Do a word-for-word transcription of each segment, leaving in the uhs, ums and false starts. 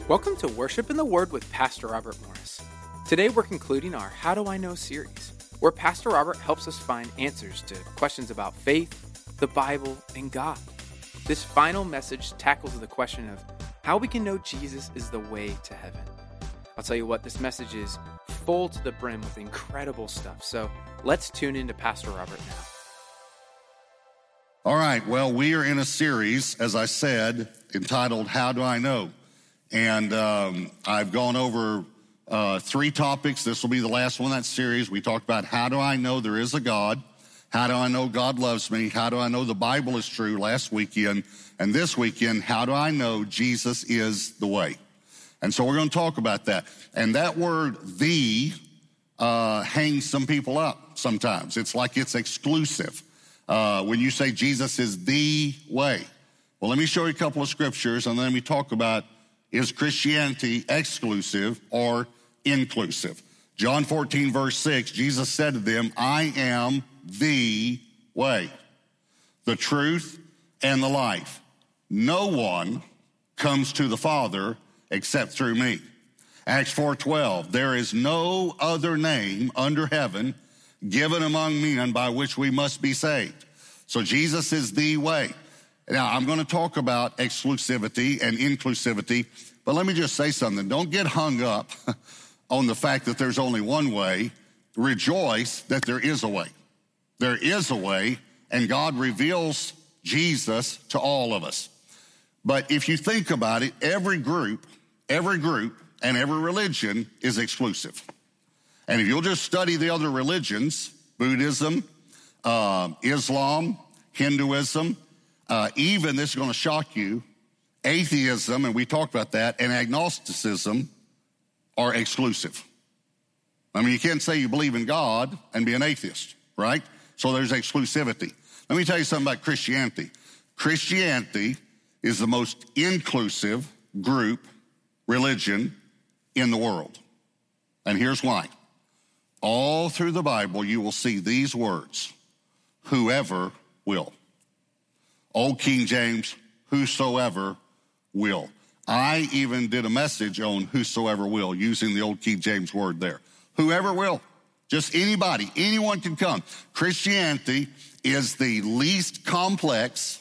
Welcome to Worship in the Word with Pastor Robert Morris. Today we're concluding our How Do I Know series, where Pastor Robert helps us find answers to questions about faith, the Bible, and God. This final message tackles the question of how we can know Jesus is the way to heaven. I'll tell you what, this message is full to the brim with incredible stuff, so let's tune in to Pastor Robert now. All right, well, we are in a series, as I said, entitled How Do I Know? And um, I've gone over uh, three topics. This will be the last one in that series. We talked about how do I know there is a God? How do I know God loves me? How do I know the Bible is true last weekend? And this weekend, how do I know Jesus is the way? And so we're going to talk about that. And that word, the, uh, hangs some people up sometimes. It's like it's exclusive. Uh, when you say Jesus is the way. Well, let me show you a couple of scriptures, and then let me talk about, is Christianity exclusive or inclusive? John fourteen, verse six, Jesus said to them, I am the way, the truth, and the life. No one comes to the Father except through me. Acts four twelve, there is no other name under heaven given among men by which we must be saved. So Jesus is the way. Now, I'm going to talk about exclusivity and inclusivity, but let me just say something. Don't get hung up on the fact that there's only one way. Rejoice that there is a way. There is a way, and God reveals Jesus to all of us. But if you think about it, every group, every group, and every religion is exclusive. And if you'll just study the other religions, Buddhism, uh, Islam, Hinduism, uh, even, this is going to shock you, atheism, and we talked about that, and agnosticism are exclusive. I mean, you can't say you believe in God and be an atheist, right? So there's exclusivity. Let me tell you something about Christianity. Christianity is the most inclusive group, religion in the world. And here's why. All through the Bible, you will see these words, whoever will. Old King James, whosoever will. I even did a message on whosoever will using the Old King James word there. Whoever will. Just anybody, anyone can come. Christianity is the least complex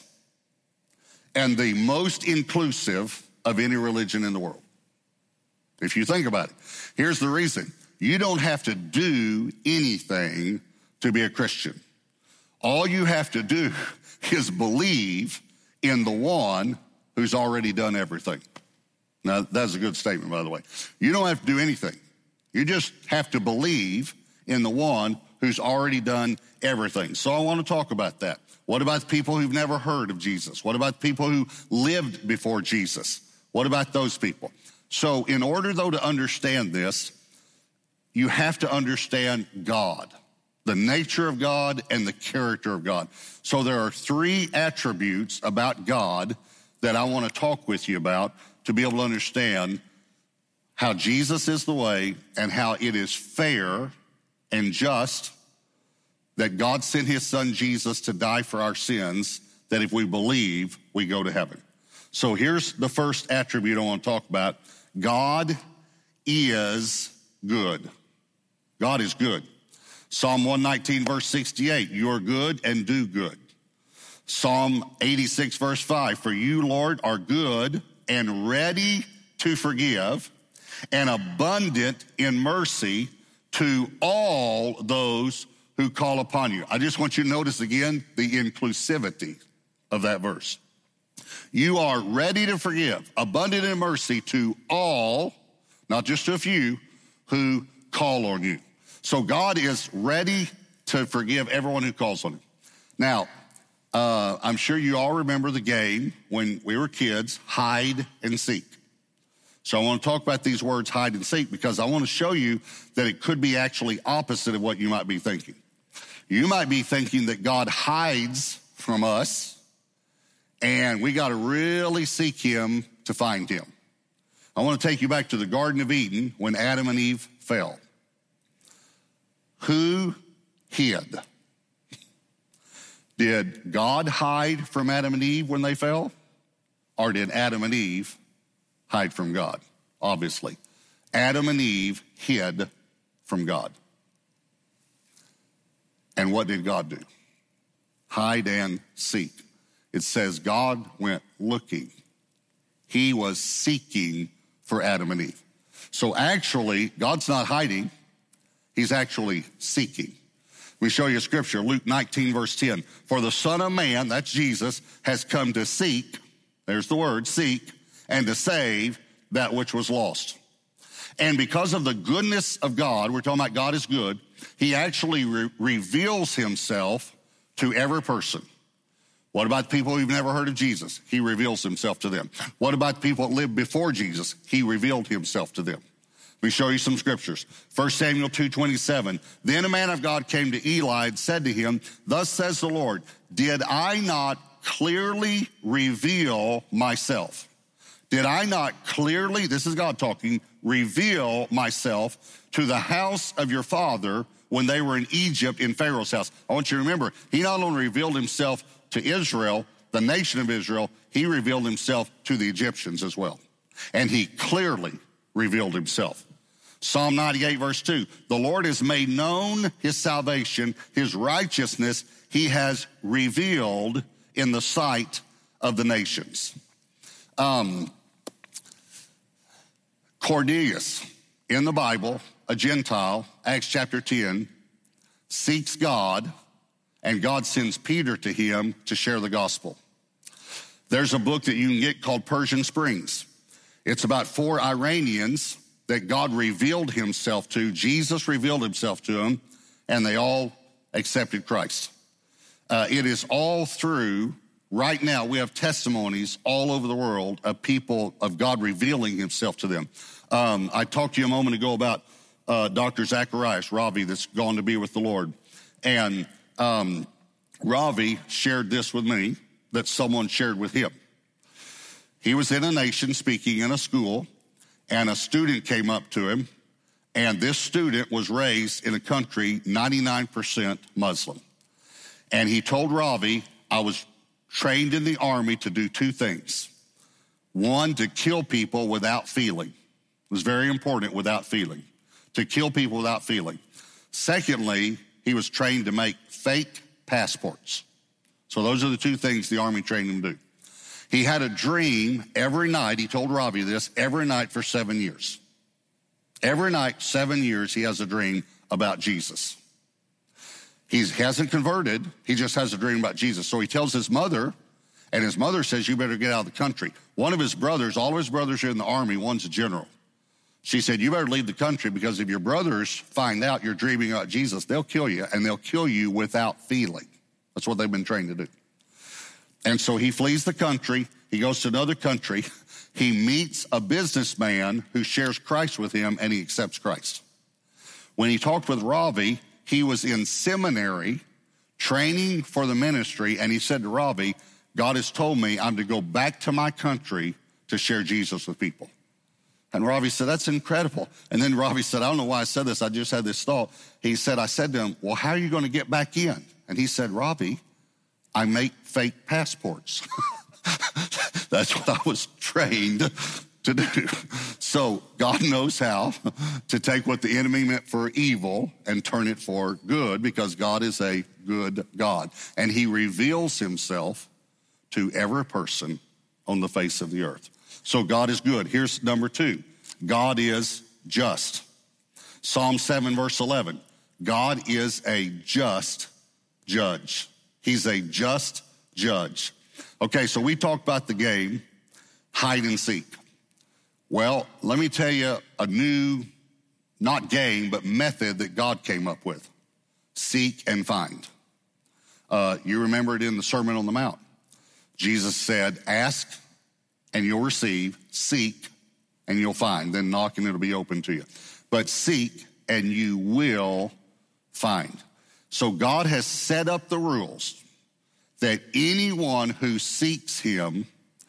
and the most inclusive of any religion in the world. If you think about it. Here's the reason. You don't have to do anything to be a Christian. All you have to do is believe in the one who's already done everything. Now, that's a good statement, by the way. You don't have to do anything. You just have to believe in the one who's already done everything. So I want to talk about that. What about the people who've never heard of Jesus? What about the people who lived before Jesus? What about those people? So in order, though, to understand this, you have to understand God, the nature of God and the character of God. So there are three attributes about God that I want to talk with you about to be able to understand how Jesus is the way and how it is fair and just that God sent his son Jesus to die for our sins, that if we believe, we go to heaven. So here's the first attribute I want to talk about. God is good. God is good. Psalm one nineteen, verse sixty-eight, you are good and do good. Psalm eighty-six, verse five, for you, Lord, are good and ready to forgive and abundant in mercy to all those who call upon you. I just want you to notice again the inclusivity of that verse. You are ready to forgive, abundant in mercy to all, not just to a few, who call on you. So God is ready to forgive everyone who calls on him. Now, uh, I'm sure you all remember the game when we were kids, hide and seek. So I want to talk about these words, hide and seek, because I want to show you that it could be actually opposite of what you might be thinking. You might be thinking that God hides from us, and we got to really seek him to find him. I want to take you back to the Garden of Eden when Adam and Eve fell. Who hid? Did God hide from Adam and Eve when they fell? Or did Adam and Eve hide from God? obviously. Adam and Eve hid from God. And what did God do? Hide and seek. It says God went looking. He was seeking for Adam and Eve. So actually, God's not hiding. He's actually seeking. We show you a scripture, Luke nineteen, verse ten. For the Son of Man, that's Jesus, has come to seek, there's the word, seek, and to save that which was lost. And because of the goodness of God, we're talking about God is good, he actually re- reveals himself to every person. What about people who've never heard of Jesus? He reveals himself to them. What about people that lived before Jesus? He revealed himself to them. Let me show you some scriptures. First Samuel two twenty-seven. Then a man of God came to Eli and said to him, thus says the Lord, did I not clearly reveal myself? Did I not clearly, this is God talking, reveal myself to the house of your father when they were in Egypt in Pharaoh's house? I want you to remember, he not only revealed himself to Israel, the nation of Israel, he revealed himself to the Egyptians as well. And he clearly revealed himself. Psalm ninety-eight, verse two, the Lord has made known his salvation, his righteousness he has revealed in the sight of the nations. Um, Cornelius, in the Bible, a Gentile, Acts chapter ten, seeks God, and God sends Peter to him to share the gospel. There's a book that you can get called Persian Springs. It's about four Iranians that God revealed himself to. Jesus revealed himself to them, and they all accepted Christ. Uh, it is all through, right now, we have testimonies all over the world of people, of God revealing himself to them. Um, I talked to you a moment ago about uh, Doctor Zacharias, Ravi, that's gone to be with the Lord. And um, Ravi shared this with me that someone shared with him. He was in a nation speaking in a school, and a student came up to him, and this student was raised in a country ninety-nine percent Muslim. And he told Ravi, I was trained in the army to do two things. One, to kill people without feeling. It was very important, without feeling. To kill people without feeling. Secondly, he was trained to make fake passports. So those are the two things the army trained him to do. He had a dream every night, he told Ravi this, every night for seven years. Every night, seven years, he has a dream about Jesus. He hasn't converted, he just has a dream about Jesus. So he tells his mother, and his mother says, you better get out of the country. One of his brothers, all of his brothers are in the army, one's a general. She said, you better leave the country because if your brothers find out you're dreaming about Jesus, they'll kill you, and they'll kill you without feeling. That's what they've been trained to do. And so he flees the country, he goes to another country, he meets a businessman who shares Christ with him, and he accepts Christ. When he talked with Ravi, he was in seminary training for the ministry, and he said to Ravi, God has told me I'm to go back to my country to share Jesus with people. And Ravi said, that's incredible. And then Ravi said, I don't know why I said this, I just had this thought. He said, I said to him, well, how are you going to get back in? And he said, Ravi, I make fake passports. That's what I was trained to do. So God knows how to take what the enemy meant for evil and turn it for good, because God is a good God. And he reveals himself to every person on the face of the earth. So God is good. Here's number two. God is just. Psalm seven, verse eleven. God is a just judge. He's a just judge. Okay, so we talked about the game, hide and seek. Well, let me tell you a new, not game, but method that God came up with. Seek and find. Uh, you remember it in the Sermon on the Mount. Jesus said, ask and you'll receive, seek and you'll find, then knock and it'll be open to you. But seek and you will find. So God has set up the rules that anyone who seeks him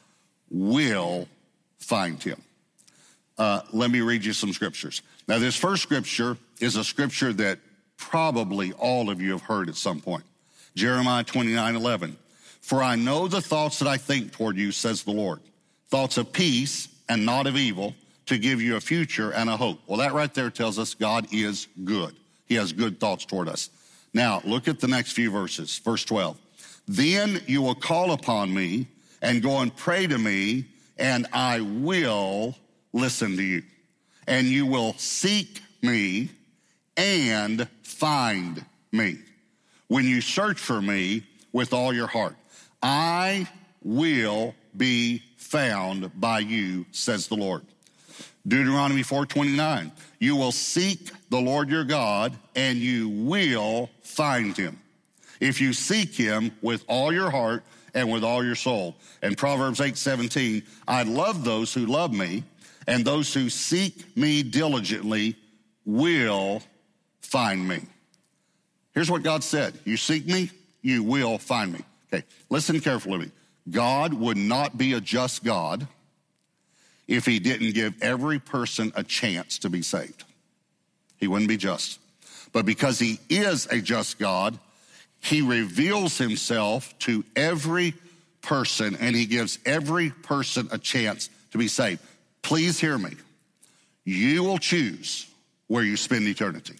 will find him. Uh, let me read you some scriptures. Now, this first scripture is a scripture that probably all of you have heard at some point. Jeremiah twenty-nine eleven. For I know the thoughts that I think toward you, says the Lord. Thoughts of peace and not of evil, to give you a future and a hope. Well, that right there tells us God is good. He has good thoughts toward us. Now, look at the next few verses. Verse twelve. Then you will call upon me and go and pray to me, and I will listen to you. And you will seek me and find me when you search for me with all your heart. I will be found by you, says the Lord. Deuteronomy four twenty-nine, you will seek the Lord your God, and you will find him if you seek him with all your heart and with all your soul. And Proverbs eight seventeen, I love those who love me, and those who seek me diligently will find me. Here's what God said. You seek me, you will find me. Okay, listen carefully to me. God would not be a just God if he didn't give every person a chance to be saved. He wouldn't be just. But because he is a just God, he reveals himself to every person, and he gives every person a chance to be saved. Please hear me. You will choose where you spend eternity.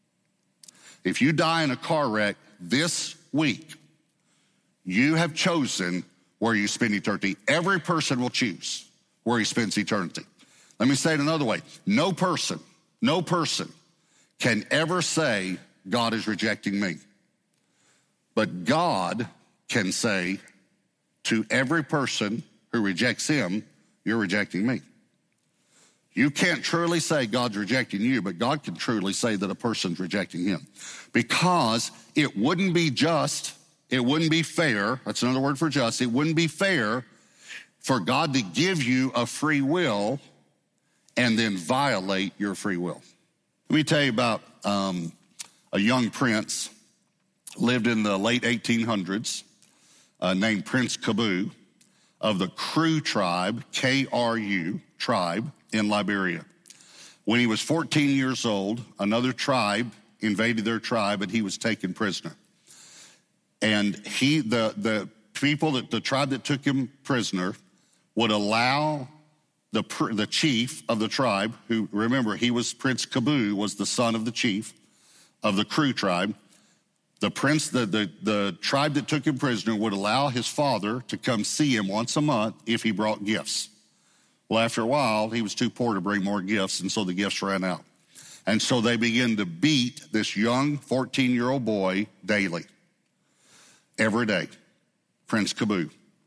If you die in a car wreck this week, you have chosen where you spend eternity. Every person will choose where he spends eternity. Let me say it another way. No person, no person can ever say God is rejecting me. But God can say to every person who rejects him, you're rejecting me. You can't truly say God's rejecting you, but God can truly say that a person's rejecting him. Because it wouldn't be just, it wouldn't be fair, that's another word for just, it wouldn't be fair for God to give you a free will and then violate your free will. Let me tell you about um, a young prince, lived in the late eighteen hundreds, uh, named Prince Kabu of the Kru tribe, K R U tribe in Liberia. When he was fourteen years old, another tribe invaded their tribe and he was taken prisoner. And he, the, the people that the tribe that took him prisoner would allow the, the chief of the tribe, who, remember, he was Prince Kabu, was the son of the chief of the Kru tribe. The prince, the, the, the tribe that took him prisoner would allow his father to come see him once a month if he brought gifts. Well, after a while, he was too poor to bring more gifts, and so the gifts ran out. And so they began to beat this young fourteen-year-old boy daily, every day, Prince Kabu.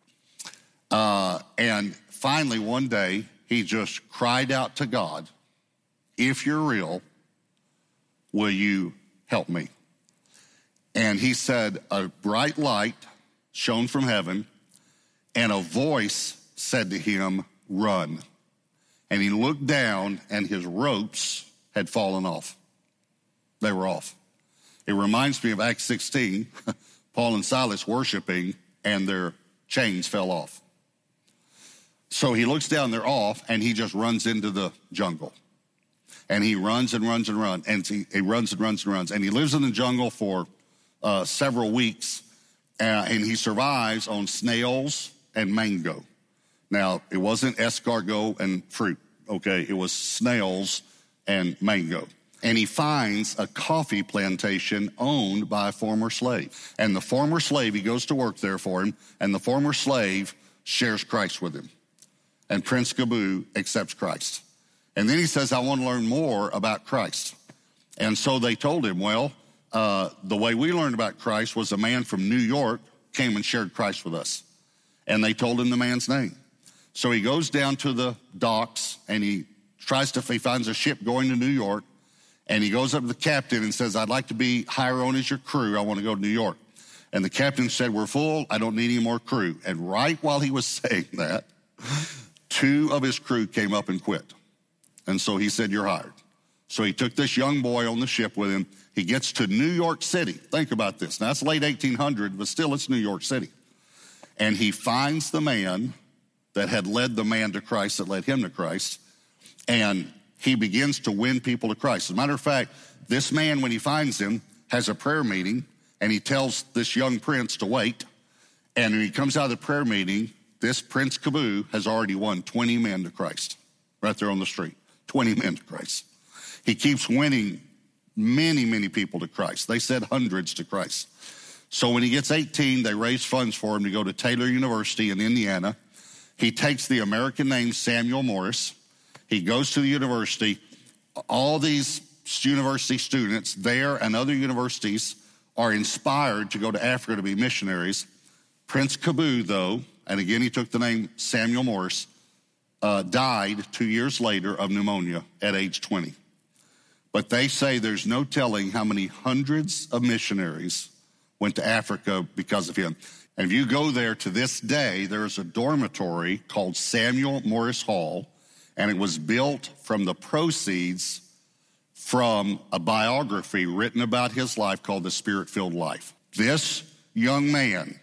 Uh, and finally, one day, he just cried out to God, if you're real, will you help me? And he said, a bright light shone from heaven, and a voice said to him, run. And he looked down, and his ropes had fallen off. They were off. It reminds me of Acts sixteen, Paul and Silas worshiping, and their chains fell off. So he looks down, they're off, and he just runs into the jungle. And he runs and runs and runs, and he, he runs and runs and runs. And he lives in the jungle for uh, several weeks, uh, and he survives on snails and mango. Now, it wasn't escargot and fruit, okay? It was snails and mango. And he finds a coffee plantation owned by a former slave. And the former slave, he goes to work there for him, and the former slave shares Christ with him. And Prince Kabu accepts Christ. And then he says, I want to learn more about Christ. And so they told him, well, uh, the way we learned about Christ was a man from New York came and shared Christ with us. And they told him the man's name. So he goes down to the docks, and he tries to, he finds a ship going to New York, and he goes up to the captain and says, I'd like to be hire on as your crew. I want to go to New York. And the captain said, we're full. I don't need any more crew. And right while he was saying that, two of his crew came up and quit. And so he said, you're hired. So he took this young boy on the ship with him. He gets to New York City. Think about this. Now, that's late eighteen hundred, but still it's New York City. And he finds the man that had led the man to Christ, that led him to Christ. And he begins to win people to Christ. As a matter of fact, this man, when he finds him, has a prayer meeting, and he tells this young prince to wait. And when he comes out of the prayer meeting, this Prince Kabu has already won twenty men to Christ. right there on the street. twenty men to Christ. He keeps winning many, many people to Christ. They said hundreds to Christ. So when he gets eighteen, they raise funds for him to go to Taylor University in Indiana. He takes the American name Samuel Morris. He goes to the university. All these university students there and other universities are inspired to go to Africa to be missionaries. Prince Kabu, though, and again he took the name Samuel Morris, uh, died two years later of pneumonia at age twenty. But they say there's no telling how many hundreds of missionaries went to Africa because of him. And if you go there to this day, there's a dormitory called Samuel Morris Hall, and it was built from the proceeds from a biography written about his life called The Spirit-Filled Life. This young man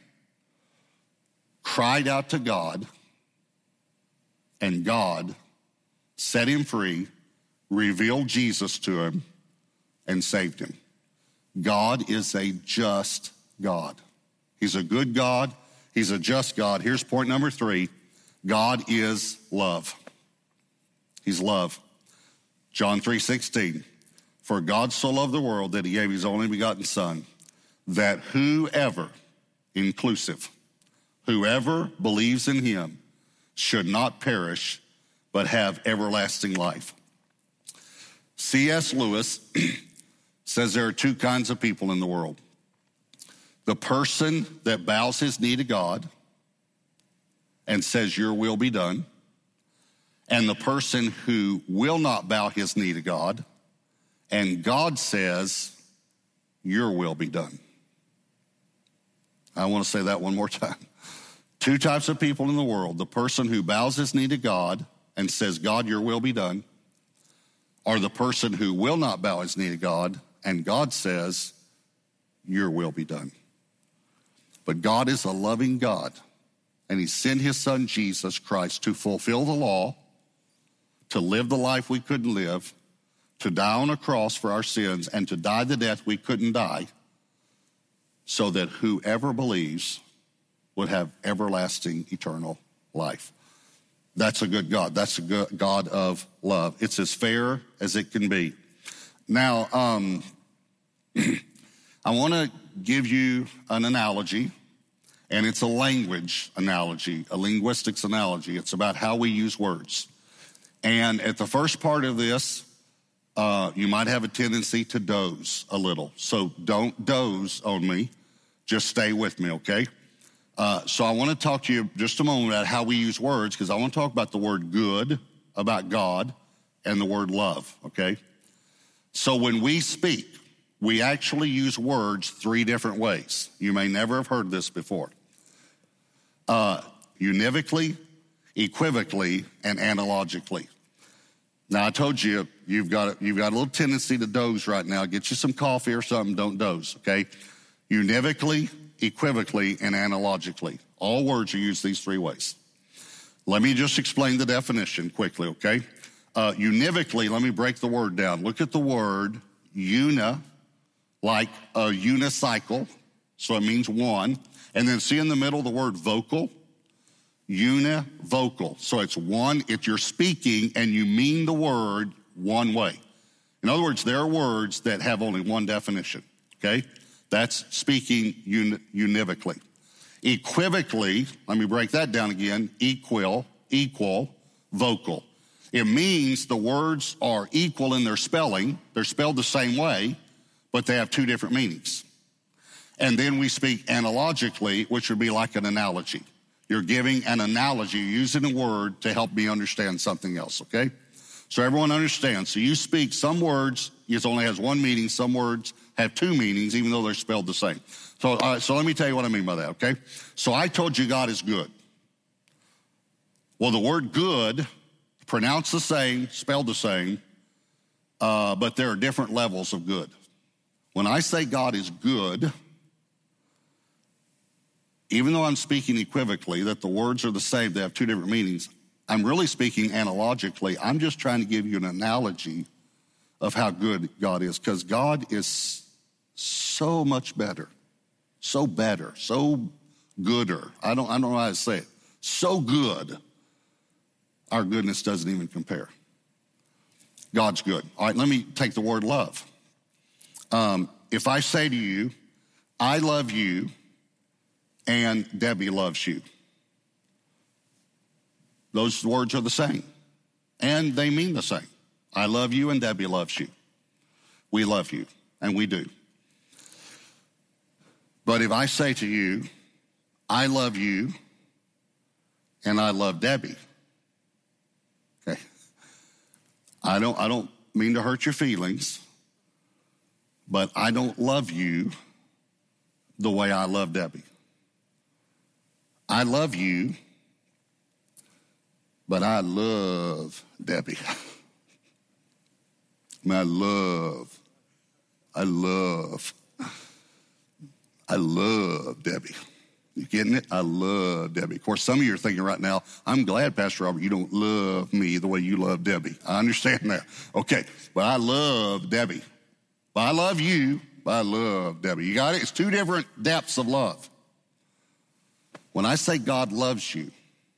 cried out to God, and God set him free, revealed Jesus to him, and saved him. God is a just God. He's a good God. He's a just God. Here's point number three. God is love. He's love. John three sixteen. For God so loved the world that he gave his only begotten Son, that whoever, inclusive, whoever believes in him should not perish, but have everlasting life. C S Lewis says there are two kinds of people in the world. The person that bows his knee to God and says, your will be done, and the person who will not bow his knee to God, and God says, your will be done. I want to say that one more time. Two types of people in the world. The person who bows his knee to God and says, God, your will be done, or the person who will not bow his knee to God and God says, your will be done. But God is a loving God, and he sent his son Jesus Christ to fulfill the law, to live the life we couldn't live, to die on a cross for our sins, and to die the death we couldn't die, so that whoever believes would have everlasting eternal life. That's a good God. That's a good God of love. It's as fair as it can be. Now, um, I want to give you an analogy, and it's a language analogy, a linguistics analogy. It's about how we use words. And at the first part of this, uh, you might have a tendency to doze a little. So don't doze on me. Just stay with me, okay? Uh, so I want to talk to you just a moment about how we use words, because I want to talk about the word good, about God, and the word love, okay? So when we speak, we actually use words three different ways. You may never have heard this before. Uh, univocally, equivocally, and analogically. Now, I told you, you've got, you've got a little tendency to doze right now. Get you some coffee or something, don't doze, okay? Univocally, equivocally, and analogically. All words are used these three ways. Let me just explain the definition quickly, okay? Uh, univocally, let me break the word down. Look at the word una, like a unicycle, so it means one. And then see in the middle the word vocal, univocal. So it's one, if you're speaking and you mean the word one way. In other words, there are words that have only one definition, okay? That's speaking uni- univocally. Equivocally, let me break that down again, equal, equal, vocal. It means the words are equal in their spelling. They're spelled the same way, but they have two different meanings. And then we speak analogically, which would be like an analogy. You're giving an analogy, using a word to help me understand something else, okay? So everyone understands. So you speak some words, it only has one meaning. Some words have two meanings, even though they're spelled the same. So, uh, so let me tell you what I mean by that, okay? So I told you God is good. Well, the word good, pronounced the same, spelled the same, uh, but there are different levels of good. When I say God is good, even though I'm speaking equivocally, that the words are the same, they have two different meanings, I'm really speaking analogically. I'm just trying to give you an analogy of how good God is, because God is so much better, so better, so gooder. I don't, I don't know how to say it. So good our goodness doesn't even compare. God's good. All right, let me take the word love. Um, if I say to you, I love you, and Debbie loves you, those words are the same, and they mean the same. I love you, and Debbie loves you. We love you, and we do. But if I say to you, I love you, and I love Debbie, okay, I don't, I don't mean to hurt your feelings, but I don't love you the way I love Debbie. I love you, but I love Debbie. I love, I love, I love Debbie. You getting it? I love Debbie. Of course, some of you are thinking right now, I'm glad, Pastor Robert, you don't love me the way you love Debbie. I understand that. Okay, but I love Debbie. But I love you, but I love Debbie. You got it? It's two different depths of love. When I say God loves you,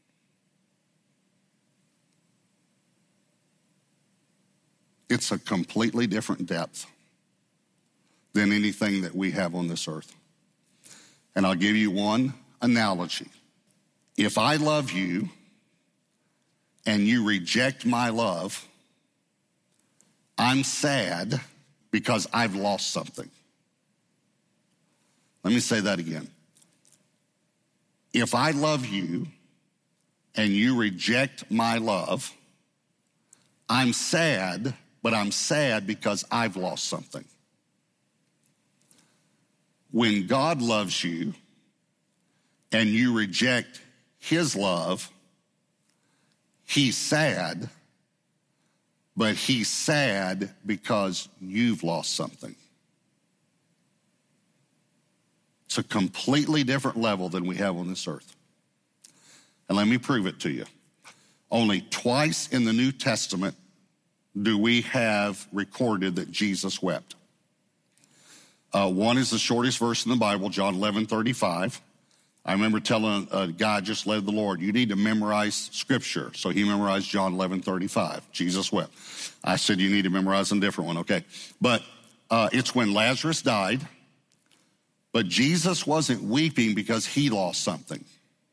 it's a completely different depth than anything that we have on this earth. And I'll give you one analogy. If I love you and you reject my love, I'm sad because I've lost something. Let me say that again. If I love you and you reject my love, I'm sad, but I'm sad because I've lost something. When God loves you and you reject his love, he's sad, but he's sad because you've lost something. It's a completely different level than we have on this earth. And let me prove it to you. Only twice in the New Testament do we have recorded that Jesus wept. Uh, one is the shortest verse in the Bible, John eleven thirty-five. I remember telling a guy just led the Lord, you need to memorize scripture. So he memorized John eleven thirty-five. Jesus wept. I said, you need to memorize a different one, okay. But uh, it's when Lazarus died, but Jesus wasn't weeping because he lost something.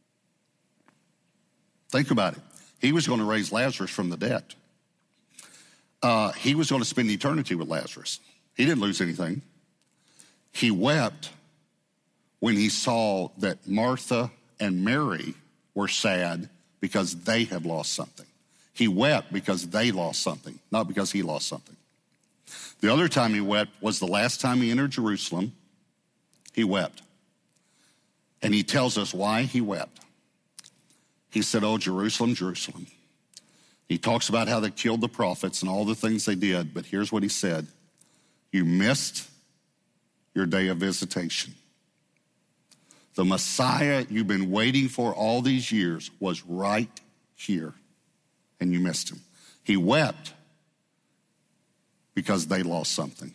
Think about it. He was going to raise Lazarus from the dead. Uh, he was going to spend eternity with Lazarus. He didn't lose anything. He wept when he saw that Martha and Mary were sad because they had lost something. He wept because they lost something, not because he lost something. The other time he wept was the last time he entered Jerusalem. He wept. And he tells us why he wept. He said, oh, Jerusalem, Jerusalem. He talks about how they killed the prophets and all the things they did, but here's what he said. You missed your day of visitation. The Messiah you've been waiting for all these years was right here, and you missed him. He wept because they lost something.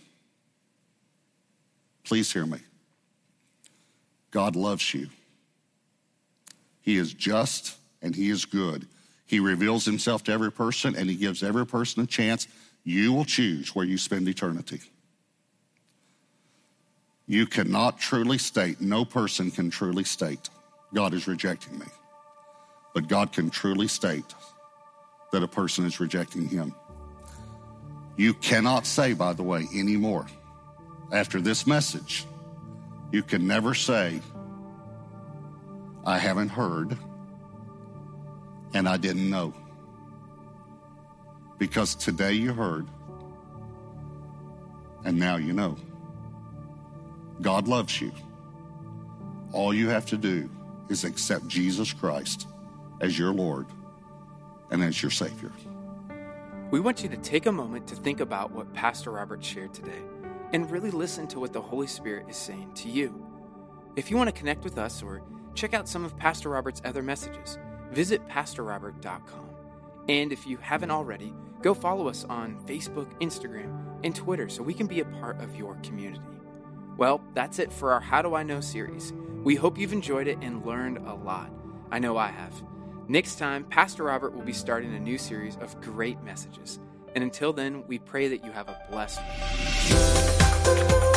Please hear me. God loves you. He is just and he is good. He reveals himself to every person and he gives every person a chance. You will choose where you spend eternity. You cannot truly state, no person can truly state, God is rejecting me. But God can truly state that a person is rejecting him. You cannot say, by the way, anymore, after this message, you can never say, I haven't heard and I didn't know. Because today you heard and now you know. God loves you. All you have to do is accept Jesus Christ as your Lord and as your Savior. We want you to take a moment to think about what Pastor Robert shared today and really listen to what the Holy Spirit is saying to you. If you want to connect with us or check out some of Pastor Robert's other messages, visit pastor robert dot com. And if you haven't already, go follow us on Facebook, Instagram, and Twitter so we can be a part of your community. Well, that's it for our How Do I Know series. We hope you've enjoyed it and learned a lot. I know I have. Next time, Pastor Robert will be starting a new series of great messages. And until then, we pray that you have a blessed week.